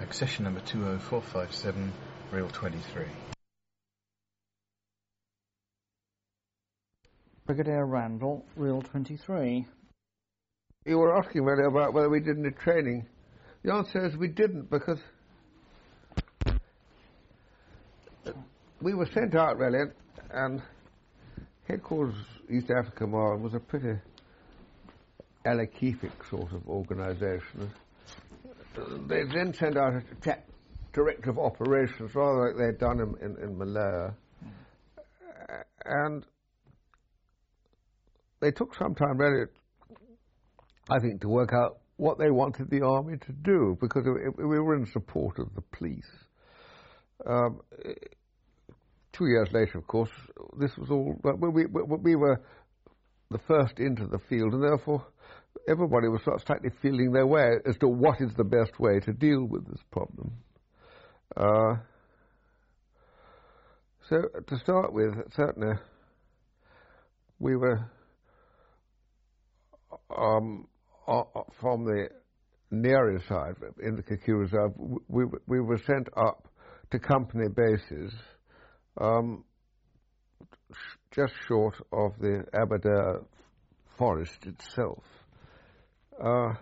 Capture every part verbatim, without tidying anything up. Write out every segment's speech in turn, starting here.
Accession number two oh four five seven, reel twenty-three. Brigadier Randall, reel twenty-three. You were asking really about whether we did any training. The answer is we didn't, because we were sent out really, and Headquarters East Africa Command was a pretty Alakific sort of organisation. They then sent out a ta- director of operations, rather like they'd done in, in, in Malaya, mm. and they took some time really, I think, to work out what they wanted the army to do, because it, it, we were in support of the police. Um, two years later, of course, this was all, we, we, we were the first into the field, and therefore everybody was sort of slightly feeling their way as to what is the best way to deal with this problem. Uh, so to start with, certainly we were um, uh, from the Nyeri side, in the Kikuyu Reserve, we, we were sent up to company bases um, sh- just short of the Aberdare forest itself. Uh,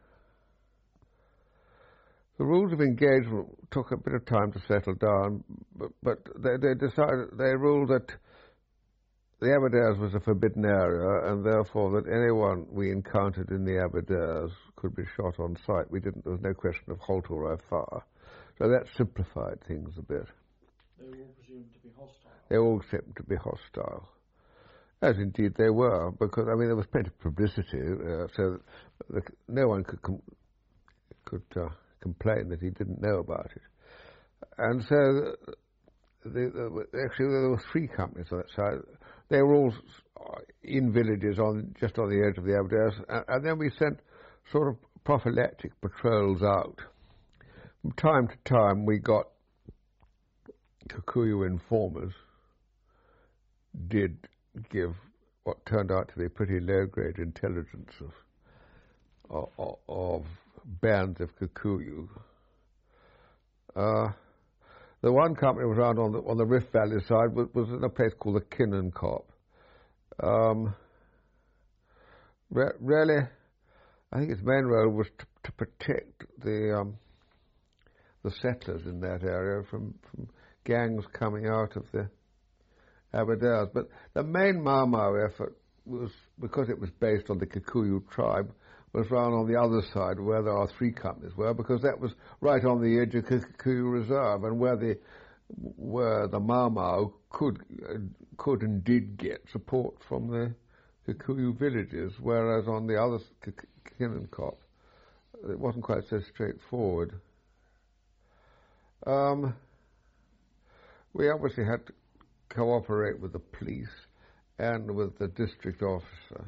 the rules of engagement took a bit of time to settle down, but, but they, they decided, they ruled that the Aberdares was a forbidden area, and therefore that anyone we encountered in the Aberdares could be shot on sight. We didn't, there was no question of halt or I fire. So that simplified things a bit. They were all presumed to be hostile. They were all presumed to be hostile. As indeed they were, because, I mean, there was plenty of publicity, uh, so the, no one could com- could uh, complain that he didn't know about it. And so, the, the, the, actually, there were three companies on that side. They were all in villages on just on the edge of the Aberdares, and, and then we sent sort of prophylactic patrols out. From time to time, we got Kikuyu informers did give what turned out to be pretty low-grade intelligence of, of, of bands of Kikuyu. Uh, the one company was around on the on the Rift Valley side was, was in a place called the Kinnankop. Um, re- really, I think its main role was to, to protect the um, the settlers in that area from, from gangs coming out of the Aberdares. But the main Mau Mau effort was, because it was based on the Kikuyu tribe, was round on the other side where there are three companies were, because that was right on the edge of Kikuyu Reserve, and where the where the Mau Mau could uh, could and did get support from the Kikuyu villages, whereas on the other Kinnankop it wasn't quite so straightforward. Um, we obviously had to cooperate with the police and with the district officer.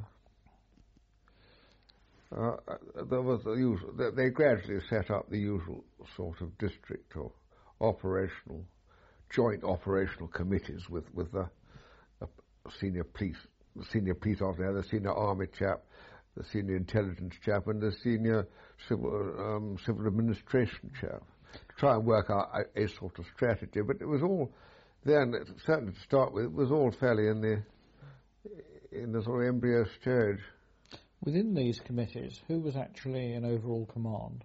Uh, there was the usual, they gradually set up the usual sort of district or operational, joint operational committees with, with the, the senior police, the senior police officer, the senior army chap, the senior intelligence chap, and the senior civil, um, civil administration chap, to try and work out a, a sort of strategy. But it was all, then, certainly to start with, it was all fairly in the in the sort of embryo stage. Within these committees, who was actually in overall command?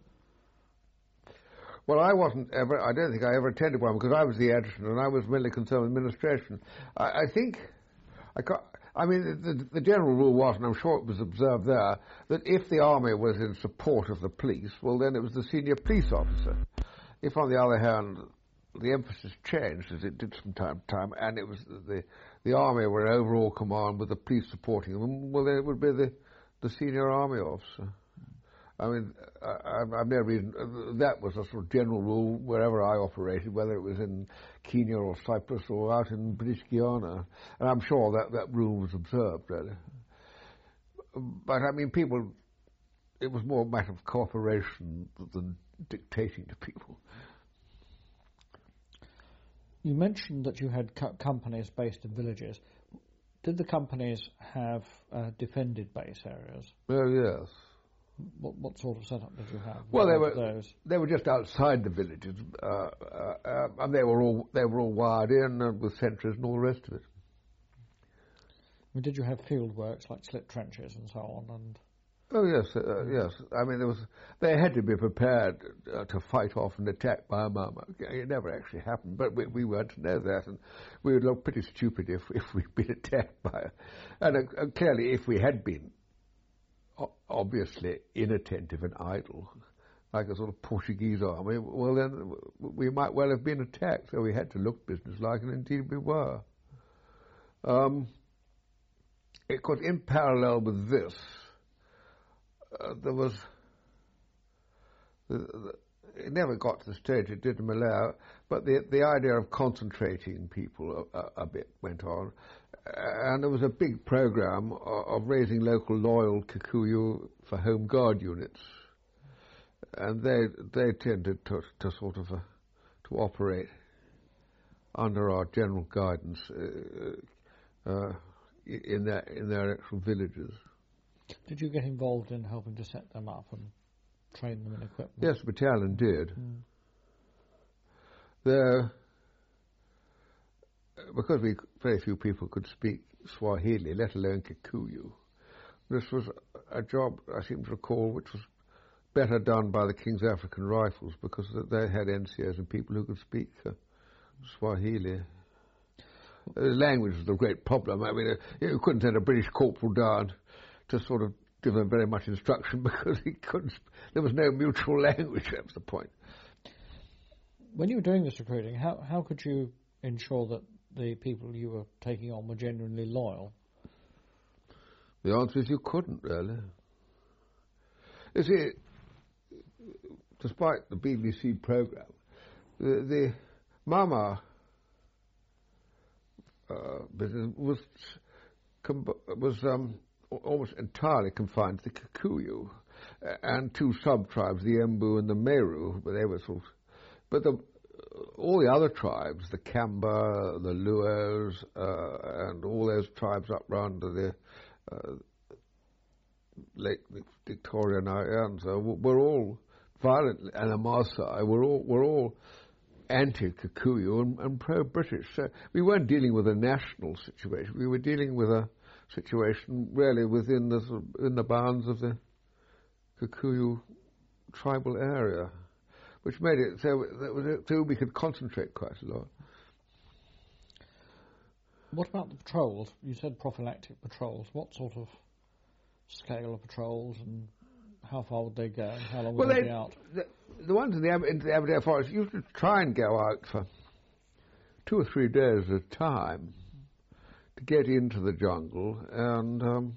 Well, I wasn't ever, I don't think I ever attended one, because I was the adjutant and I was mainly concerned with administration. I, I think, I, can't, I mean, the, the general rule was, and I'm sure it was observed there, that if the army was in support of the police, well, then it was the senior police officer. If, on the other hand, the emphasis changed, as it did from time to time, and it was the the army were in overall command with the police supporting them, well, then it would be the, the senior army officer. I mean, I, I've never even, that was a sort of general rule wherever I operated, whether it was in Kenya or Cyprus or out in British Guiana, and I'm sure that that rule was observed, really. But, I mean, people, it was more a matter of cooperation than dictating to people. You mentioned that you had co- companies based in villages. Did the companies have uh, defended base areas? Oh, yes. What, what sort of setup did you have? Well, they were those? they were just outside the villages, uh, uh, uh, and they were all they were all wired in uh, with sentries and all the rest of it. I mean, did you have field works like slit trenches and so on? And oh yes, uh, yes. I mean, there was they had to be prepared uh, to fight off an attack by a Marmot. It never actually happened, but we, we weren't to know that, and we would look pretty stupid if if we'd been attacked by it. And uh, clearly, if we had been obviously inattentive and idle, like a sort of Portuguese army, well then we might well have been attacked, so we had to look businesslike, and indeed we were. Um, of course, in parallel with this, uh, there was, the, the, it never got to the stage it did in Malaya, but the, the idea of concentrating people a, a, a bit went on. And there was a big program of raising local loyal Kikuyu for Home Guard units, and they they tended to to sort of uh, to operate under our general guidance uh, uh, in their in their actual villages. Did you get involved in helping to set them up and train them in equipment? Yes, the battalion did. Mm. There. Because we very few people could speak Swahili, let alone Kikuyu, this was a job, I seem to recall, which was better done by the King's African Rifles, because they had N C Os and people who could speak uh, Swahili. The language was the great problem. I mean, uh, you couldn't send a British corporal down to sort of give them very much instruction because he couldn't. There was no mutual language. That was the point. When you were doing this recruiting, how how could you ensure that the people you were taking on were genuinely loyal? The answer is you couldn't, really. You see, despite the B B C programme, the, the Mama uh, business was was um, almost entirely confined to the Kikuyu and two sub-tribes, the Embu and the Meru, but they were sort of, but the all the other tribes, the Kamba, the Luos, uh, and all those tribes up round the uh, Lake Victoria now, and so we're all violent, and the Maasai, we're all we're all anti-Kikuyu and, and pro-British. So we weren't dealing with a national situation. We were dealing with a situation really within the in the bounds of the Kikuyu tribal area, which made it so that so we could concentrate quite a lot. What about the patrols? You said prophylactic patrols. What sort of scale of patrols, and how far would they go, and how long would well, they, they be out? The, the ones in the, into the Aberdare Forest used to try and go out for two or three days at a time to get into the jungle, and um,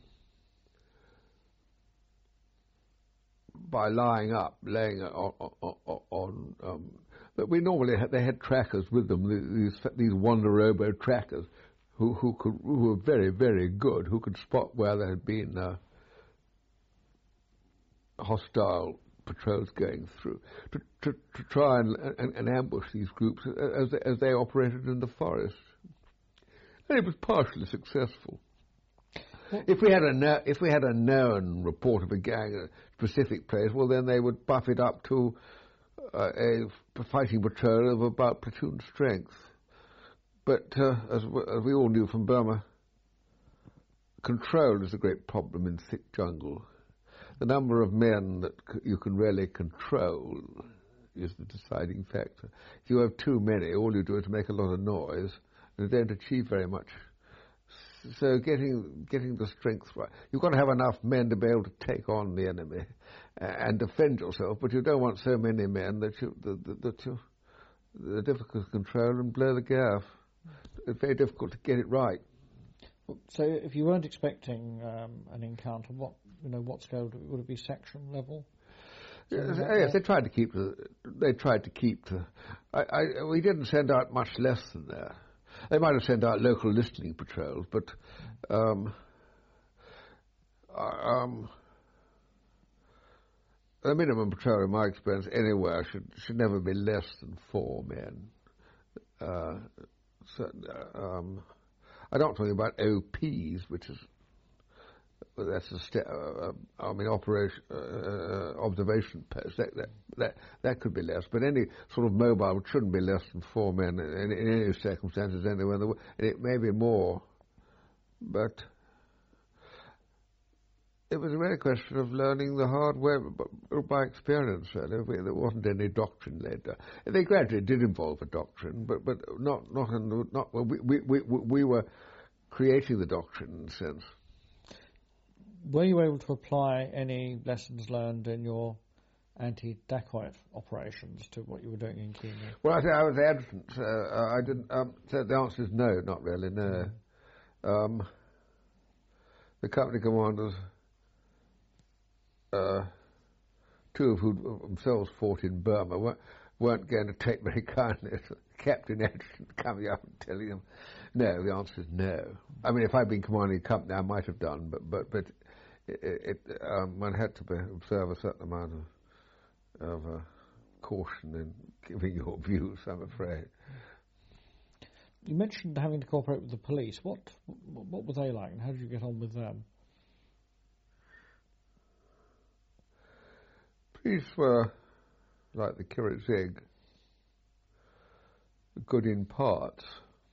by lying up, laying on, on, on um, but we normally had, they had trackers with them, these these Wanderobo trackers, who who could who were very very good, who could spot where there had been uh, hostile patrols going through, to to, to try and, and, and ambush these groups as they, as they operated in the forest, and it was partially successful. If we had a no, if we had a known report of a gang at a specific place, well, then they would buff it up to uh, a fighting patrol of about platoon strength. But uh, as, as we all knew from Burma, control is a great problem in thick jungle. The number of men that c- you can really control is the deciding factor. If you have too many, all you do is make a lot of noise, and you don't achieve very much. So getting getting the strength right, you've got to have enough men to be able to take on the enemy and defend yourself. But you don't want so many men that you that, that you they're difficult to control and blow the gaff. It's very difficult to get it right. So, if you weren't expecting um, an encounter, what you know, what scale would it, would it be? Section level? Yes, yes, they tried to keep the. They tried to keep the. I, I, we didn't send out much less than that. They might have sent out local listening patrols, but um, um, the minimum patrol, in my experience, anywhere should should never be less than four men. Uh, so, um, I'm not talking about O Ps, which is well, that's a st- uh, I mean, operation uh, observation post. That, that that that could be less, but any sort of mobile shouldn't be less than four men in, in any circumstances anywhere in the world. It may be more, but it was really a question of learning the hard way by experience. Really, there wasn't any doctrine led. They gradually did involve a doctrine, but but not not in the, not well, we, we we we were creating the doctrine in a sense. Were you able to apply any lessons learned in your anti-dacoit operations to what you were doing in Kenya? Well, I, th- I was adjutant. Uh, I didn't. Um, so the answer is no, not really. No. Um, the company commanders, uh, two of whom themselves fought in Burma, weren't, weren't going to take very kindly to Captain Adjutant coming up and telling them no. The answer is no. I mean, if I'd been commanding a company, I might have done, but but but. It, it, um, one had to be, observe a certain amount of, of uh, caution in giving your views, I'm afraid. You mentioned having to cooperate with the police. What what were they like, and how did you get on with them? Police were like the Kirit Zig, good in parts.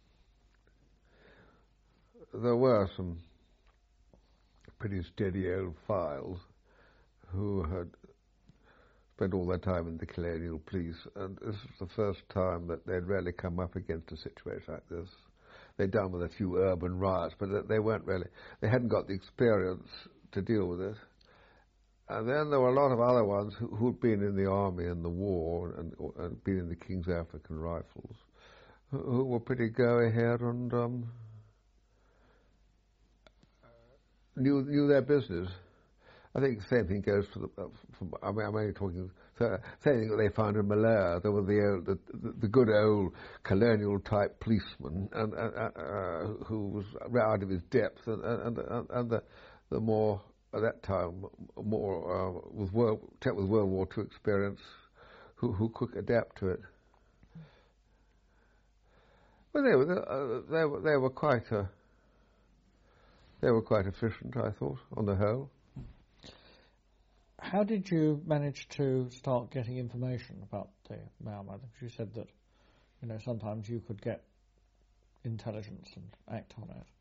There were some pretty steady old files who had spent all their time in the colonial police, and this was the first time that they'd really come up against a situation like this. They'd done with a few urban riots, but they weren't really, they hadn't got the experience to deal with it. And then there were a lot of other ones who, who'd been in the army and the war and, and been in the King's African Rifles, who, who were pretty go-ahead and um, Knew, knew their business. I think the same thing goes for the. Uh, from, I mean, I'm only talking. So, same thing that they found in Malaya. There were the old, the, the, the good old colonial type policeman, and uh, uh, who was out of his depth, and and, and, and the the more at that time more uh, with world with World War Two experience, who who could adapt to it. Well, they were uh, they were they were quite a. They were quite efficient, I thought, on the whole. How did you manage to start getting information about the Mau Mau? You said that, you know, sometimes you could get intelligence and act on it.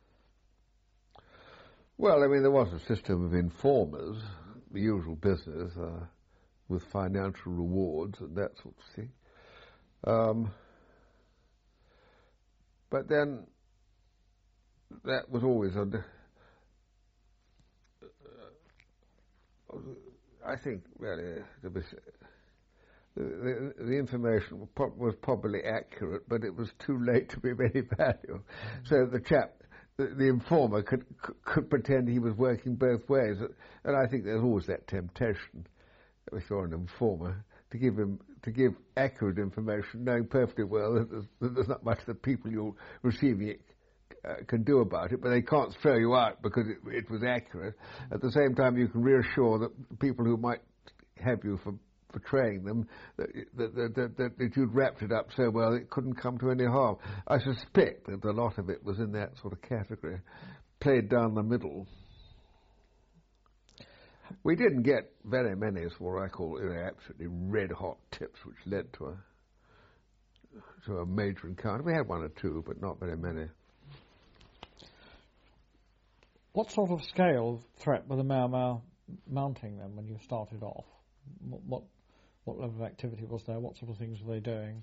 Well, I mean, there was a system of informers, the usual business, uh, with financial rewards and that sort of thing. Um, but then that was always a. Uh, I think really the, the, the information was probably accurate, but it was too late to be of any value. Mm-hmm. So the chap, the, the informer, could could pretend he was working both ways, and I think there's always that temptation, if you're an informer, to give him to give accurate information, knowing perfectly well that there's, that there's not much that people you're receiving it Uh, can do about it, but they can't throw you out because it, it was accurate. At the same time, you can reassure that people who might have you for betraying them, that, that, that, that, that you'd wrapped it up so well it couldn't come to any harm. I suspect that a lot of it was in that sort of category, played down the middle. We didn't get very many, what I call, you know, absolutely red-hot tips which led to a, to a major encounter. We had one or two, but not very many. What sort of scale of threat were the Mau Mau mounting then when you started off? What, what what level of activity was there? What sort of things were they doing?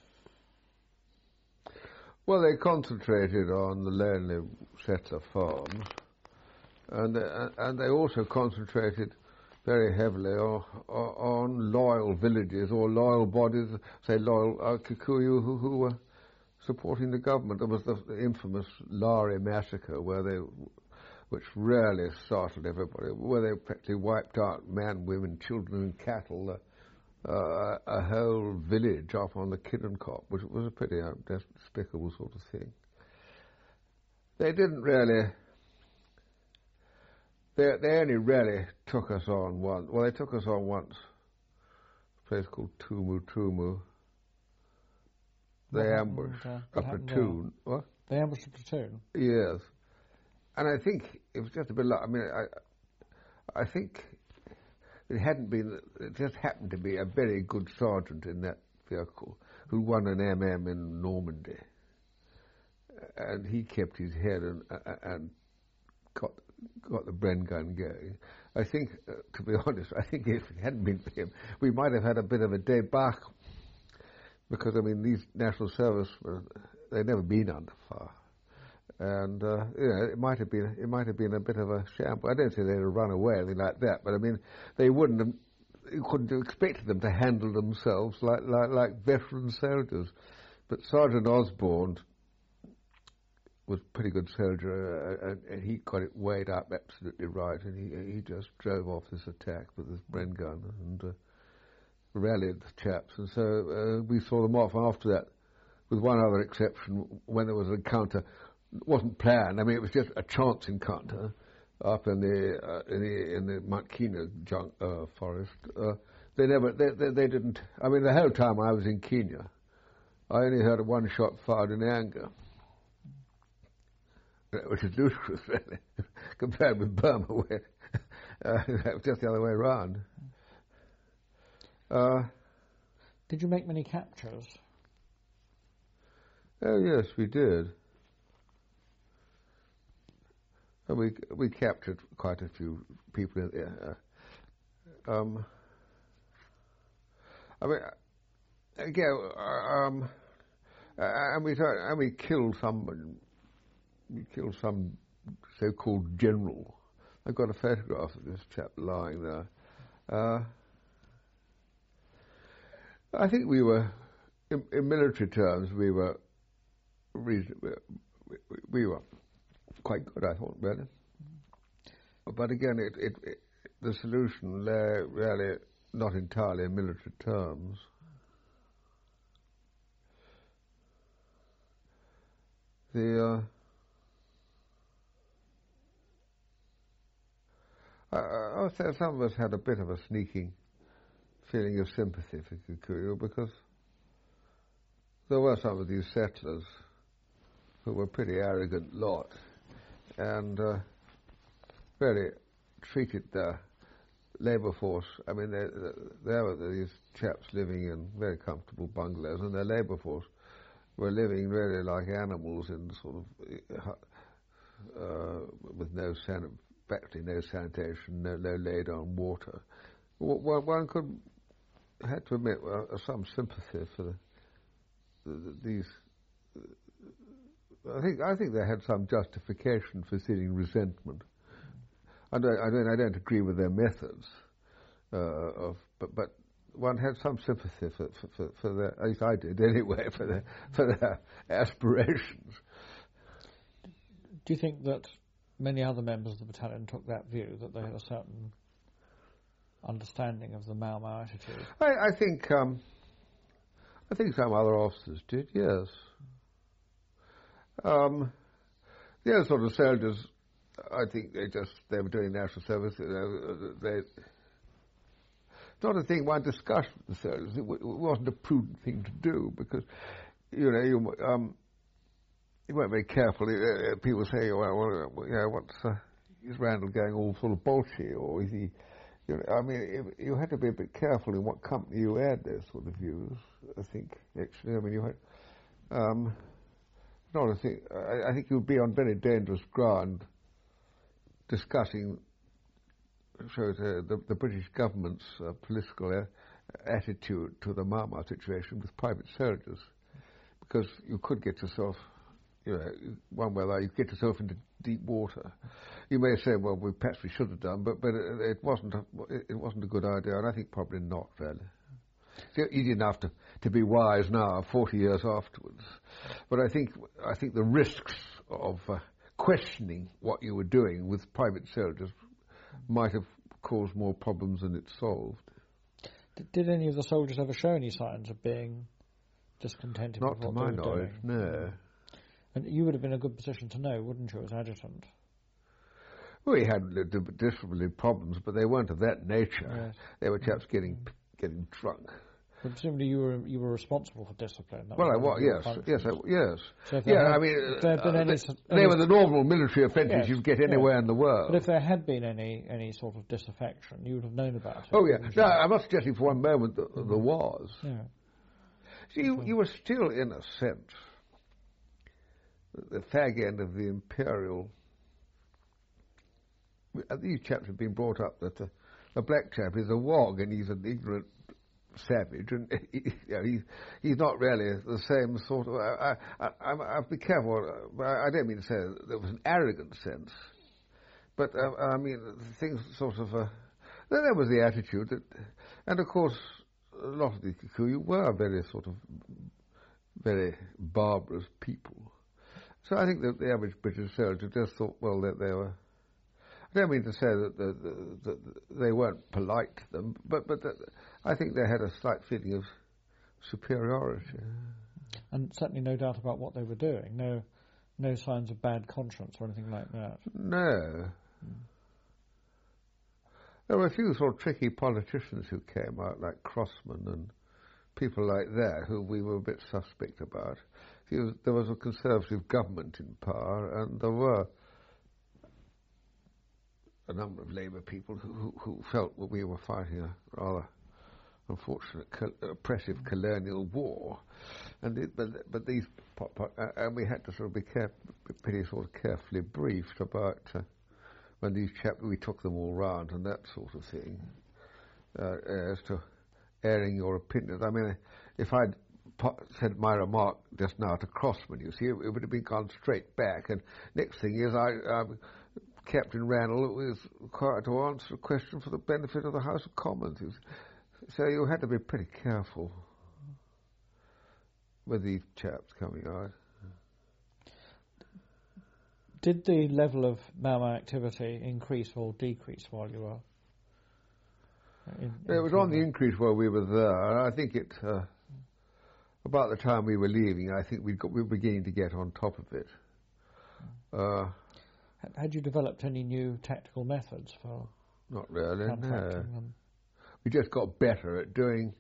Well, they concentrated on the lonely settler farms, and uh, and they also concentrated very heavily on, on loyal villages or loyal bodies, say loyal uh, Kikuyu who, who were supporting the government. There was the, the infamous Lari massacre where they. Which really startled everybody, where they practically wiped out men, women, children and cattle, uh, uh, a whole village up on the Kinnencop, which was a pretty uh, despicable sort of thing. They didn't really, they, they only really took us on once. Well, they took us on once, a place called Tumu Tumu. They what ambushed happened, uh, a platoon. What? They ambushed a platoon? Yes. and I think it was just a bit like, I mean, I, I think it hadn't been, it just happened to be a very good sergeant in that vehicle who won an M M in Normandy. And he kept his head and, and got got the Bren gun going. I think, uh, to be honest, I think if it hadn't been for him, we might have had a bit of a debacle. Because, I mean, these national servicemen, they'd never been under fire. And, uh, you know, it might have been it might have been a bit of a shambles. I don't say they'd have run away or anything like that, but, I mean, they wouldn't have, you couldn't have expected them to handle themselves like, like, like veteran soldiers. But Sergeant Osborne was a pretty good soldier, uh, and, and he got it weighed up absolutely right, and he he just drove off this attack with his Bren gun and uh, rallied the chaps, and so uh, we saw them off after that, with one other exception, when there was an encounter. It wasn't planned, I mean, it was just a chance encounter up in the uh, in the in the Mount Kenya junk, uh, forest. Uh, they never, they, they they didn't, I mean, the whole time I was in Kenya, I only heard one shot fired in anger. Which is ludicrous, really, compared with Burma, where uh, it was just the other way around. Uh, did you make many captures? Oh yes, we did. And we we captured quite a few people in there. Uh, um, I mean, again, um, and we and we killed some. We killed some so-called general. I've got a photograph of this chap lying there. Uh, I think we were, in, in military terms, we were reasonably, we, we were quite good, I thought, really. But again, it, it, it, the solution lay really not entirely in military terms. The uh, I, I would say some of us had a bit of a sneaking feeling of sympathy for Kikuyu, because there were some of these settlers who were a pretty arrogant lot and uh, really treated the labour force. I mean, they, there were these chaps living in very comfortable bungalows, and their labour force were living really like animals in sort of uh, with no san- practically no sanitation, no, no laid-on water. One, one could had to admit uh, some sympathy for the, the, these. Uh, I think I think they had some justification for feeling resentment. I don't I don't I don't agree with their methods, uh, of but but one had some sympathy for for, for, for their, at least I did anyway, for their for their aspirations. Do you think that many other members of the battalion took that view, that they had a certain understanding of the Mau Mau attitude? I, I think um, I think some other officers did, yes. Um, the other sort of soldiers, I think they just they were doing national service. You know, they, it's not a thing one discussed with the soldiers. It, w- it wasn't a prudent thing to do, because you know you um, you weren't very careful. Uh, people say, well, well, you know, what's uh, is Randall going all sort of bolshy, or is he? You know, I mean, you had to be a bit careful in what company you had those sort of views. I think actually, I mean, you had. Um, not a thing. I, I think you would be on very dangerous ground discussing so the, the, the British government's uh, political uh, attitude to the Mau Mau situation with private soldiers, because you could get yourself, you know, one way or another, you get yourself into deep water. You may say, well, we, perhaps we should have done, but but it, it wasn't a, it wasn't a good idea, and I think probably not really. It's easy enough to, to be wise now, forty years afterwards, but I think I think the risks of uh, questioning what you were doing with private soldiers might have caused more problems than it solved. Did, did any of the soldiers ever show any signs of being discontented Not with what to my they were knowledge, doing? no. And you would have been in a good position to know, wouldn't you, as adjutant? We had disciplinary problems, but they weren't of that nature. Yes. They were chaps getting getting drunk. But presumably you were you were responsible for discipline. That Well, I one was, of your yes, functions. yes, I, yes. So if there Yeah, had- I mean, if there had been uh, any they, s- they any were the normal military offences Yes, you'd get yeah. anywhere in the world. But if there had been any any sort of disaffection, you would have known about it. Oh, yeah. wouldn't No, you? I'm not suggesting for one moment that there was. Yeah. See, you, you were still, in a sense, the fag end of the imperial. These chaps have been brought up that the, the black chap is a wog and he's an ignorant savage, and he, you know, he's he's not really the same sort of. I, I, I, I have to be careful. I, I don't mean to say that there was an arrogant sense, but uh, I mean things sort of. Uh, there was the attitude that, and of course, a lot of the Kikuyu were very sort of very barbarous people. So I think that the average British soldier just thought, well, that they were. I don't mean to say that, the, the, the, they weren't polite to them, but but that I think they had a slight feeling of superiority. And certainly no doubt about what they were doing. No, no signs of bad conscience or anything like that. No. There were a few sort of tricky politicians who came out, like Crossman and people like that, who we were a bit suspect about. There was a Conservative government in power, and there were a number of Labour people who, who, who felt that we were fighting a rather unfortunate, co- oppressive colonial war, and it, but but these pop, pop, uh, and we had to sort of be caref- pretty sort of carefully briefed about uh, when these chaps we took them all round and that sort of thing, uh, as to airing your opinions. I mean, if I'd po- said my remark just now to Crossman, you see, it, it would have been gone straight back, and next thing is I. Um, Captain Randall was required to answer a question for the benefit of the House of Commons. So you had to be pretty careful with these chaps coming out. Did the level of Mau Mau activity increase or decrease while you were in, in It was on the increase while we were there. I think it, uh, about the time we were leaving, I think we got, we were beginning to get on top of it. Uh, Had you developed any new tactical methods for Not really, no. counteracting them? We just got better at doing.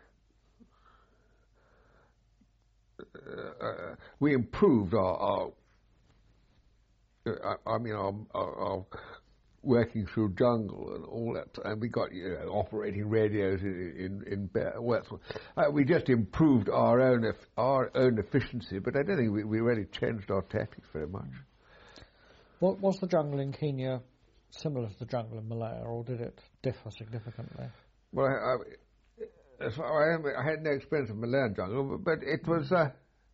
Uh, uh, we improved our, our uh, I, I mean, our, our, our working through jungle and all that, and we got you know, operating radios in in, in bear, well, uh, we just improved our own eff- our own efficiency, but I don't think we, we really changed our tactics very much. What, was the jungle in Kenya similar to the jungle in Malaya, or did it differ significantly? Well, I, I, as far as I, I had no experience of Malayan jungle, but, but it was. Uh,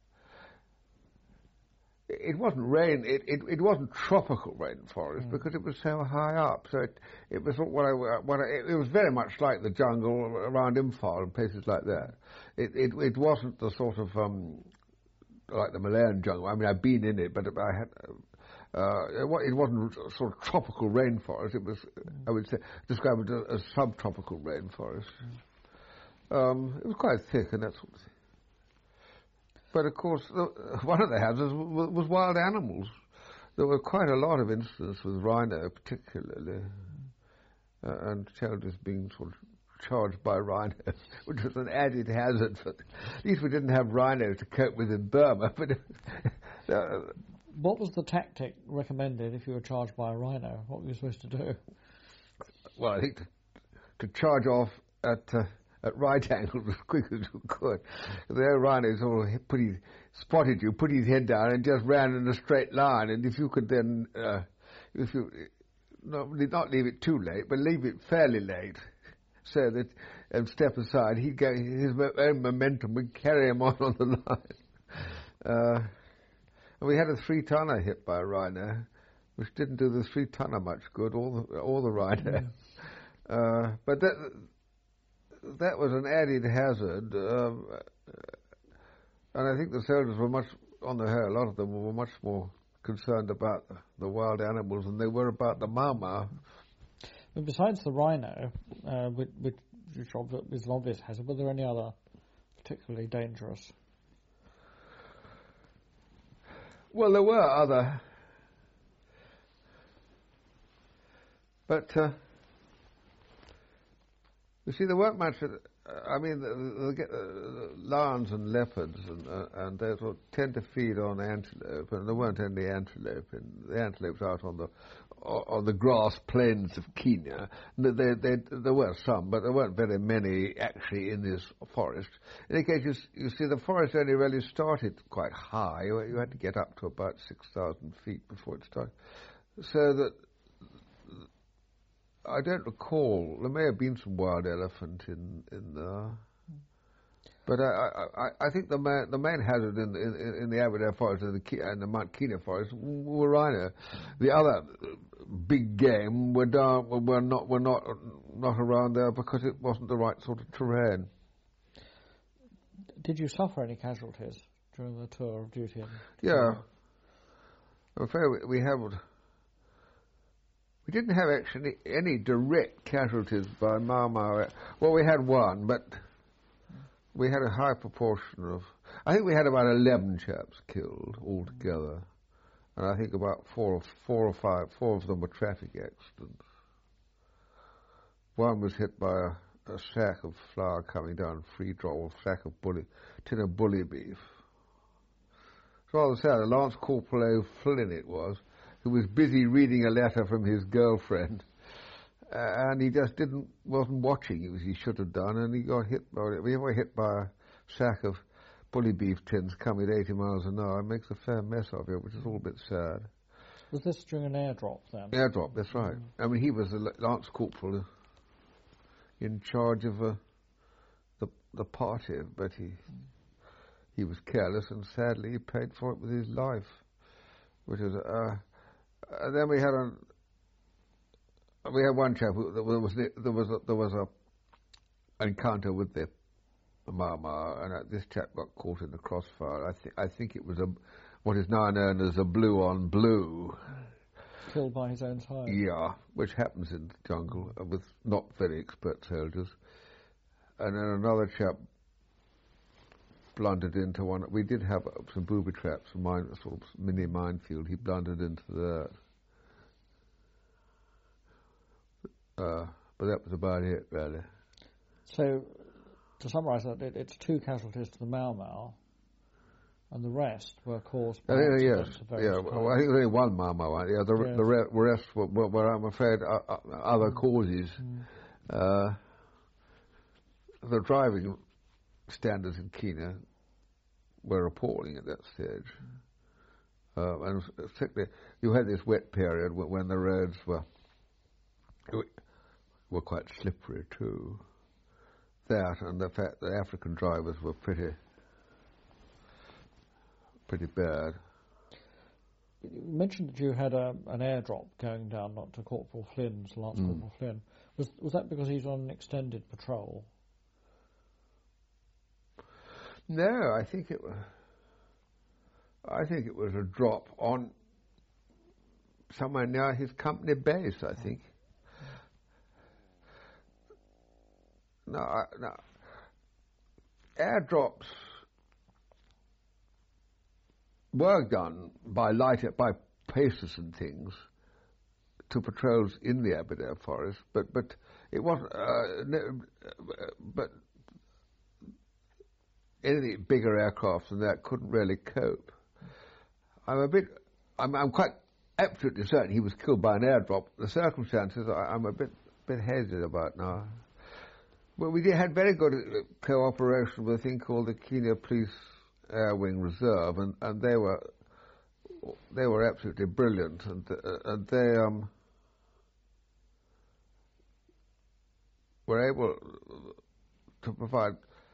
it wasn't rain. It, it it wasn't tropical rainforest mm. because it was so high up. So it it was what I what I, it was very much like the jungle around Imphal and places like that. It it it wasn't the sort of um, like the Malayan jungle. I mean, I've been in it, but I had. Uh, it wasn't sort of tropical rainforest. It was, I would say, describe it as subtropical rainforest. Um, it was quite thick and that sort of thing. But of course, one of the hazards was, was wild animals. There were quite a lot of incidents with rhino, particularly, uh, and soldiers being sort of charged by rhinos, which was an added hazard. For, at least we didn't have rhinos to cope with in Burma, but. Uh, What was the tactic recommended if you were charged by a rhino? What were you supposed to do? Well, I think to, to charge off at uh, at right angles as quick as you could. The rhino sort of put his, spotted you, put his head down, and just ran in a straight line. And if you could then, uh, if you not, not leave it too late, but leave it fairly late, so that and step aside, he'd get his own momentum would carry him on on the line. Uh, We had a three-tonner hit by a rhino, which didn't do the three-tonner much good, or the, or the rhino. Mm. Uh, but that that was an added hazard, um, and I think the soldiers were much, on the whole, a lot of them were much more concerned about the, the wild animals than they were about the Mau Mau. But besides the rhino, uh, which, which is an obvious hazard, were there any other particularly dangerous? Well, there were other, but uh, you see, there weren't much. I mean, the, the, the lions and leopards and, uh, and they sort of tend to feed on antelope, and there weren't any antelope. And the antelopes out on the on the grass plains of Kenya. They, they, there were some, but there weren't very many actually in this forest. In any case, you, you see, the forest only really started quite high. You had to get up to about six thousand feet before it started. So that I don't recall. There may have been some wild elephant in in there, but I I, I think the main the main hazard in in, in the Aberdare forest and the and the Mount Kenya forest were rhino. The other big game were down were not were not not around there because it wasn't the right sort of terrain. Did you suffer any casualties during the tour of duty? Yeah, I'm afraid we, we have. We didn't have actually any direct casualties by Mau Mau. Well, we had one, but we had a high proportion of... I think we had about eleven chaps killed altogether. And I think about four or, four or five, four of them were traffic accidents. One was hit by a, a sack of flour coming down, free draw, or a sack of bully, tin of bully beef. So I was sad, a Lance Corporal O'Flynn it was, who was busy reading a letter from his girlfriend, uh, and he just didn't wasn't watching as he should have done, and he got hit by it. We were hit by a sack of bully beef tins coming at eighty miles an hour. It makes a fair mess of it, which is all a bit sad. Was this during an airdrop then? Airdrop, that's right. Mm. I mean, he was a Lance Corporal in charge of uh, the the party, but he mm. he was careless, and sadly he paid for it with his life, which is. Uh, Uh, then we had a we had one chap who, there was there was a, there was a encounter with the Mau Mau, and uh, this chap got caught in the crossfire. I think I think it was a what is now known as a blue on blue. Killed by his own side. Yeah, which happens in the jungle uh, with not very expert soldiers. And then another chap blundered into one. We did have uh, some booby traps, a mine, sort of mini minefield. He blundered into that. Uh, but that was about it, really. So, to summarise that, it, it's two casualties to the Mau Mau, and the rest were caused by uh, yes, yeah. Well, well, I think only one Mau Mau. Yeah, the yes. the re- rest were, were, were, I'm afraid, uh, uh, other mm. causes. Mm. Uh, the driving standards in Kenya were appalling at that stage. Uh, and particularly, you had this wet period when the roads were were quite slippery too. That and the fact that African drivers were pretty pretty bad. You mentioned that you had a, an airdrop going down, not to Corporal Flynn's, Lance mm. Corporal Flynn. Was was that because he's on an extended patrol? No, I think it was. I think it was a drop on somewhere near his company base. I think. No, I, no. Airdrops were done by lighter by pacers and things to patrols in the Aberdare forest, but but it wasn't. Uh, no, but any bigger aircraft than that couldn't really cope. I'm a bit. I'm, I'm quite absolutely certain he was killed by an airdrop. The circumstances I, I'm a bit bit hazy about now. Well, we did, had very good cooperation with a thing called the Kenya Police Air Wing Reserve, and, and they were they were absolutely brilliant, and uh, and they um, were able to provide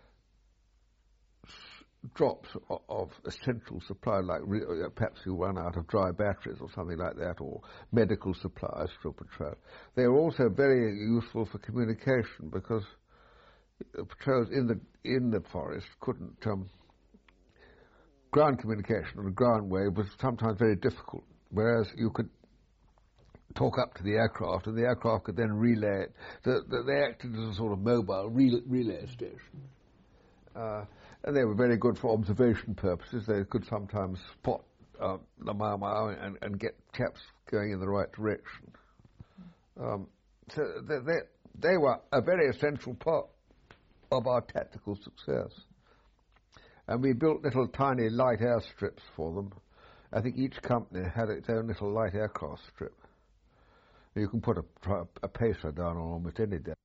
drops of, of essential supply, like re- perhaps you run out of dry batteries or something like that, or medical supplies for a patrol. They were also very useful for communication because patrols in the in the forest couldn't um, ground communication on a ground wave was sometimes very difficult, whereas you could talk up to the aircraft and the aircraft could then relay it. So they acted as a sort of mobile relay, relay station, uh, and they were very good for observation purposes. They could sometimes spot uh, the Mau Mau and, and get chaps going in the right direction. Um, so they, they they were a very essential part of our tactical success. And we built little tiny light airstrips for them. I think each company had its own little light aircraft strip. You can put a, a pacer down on almost any day.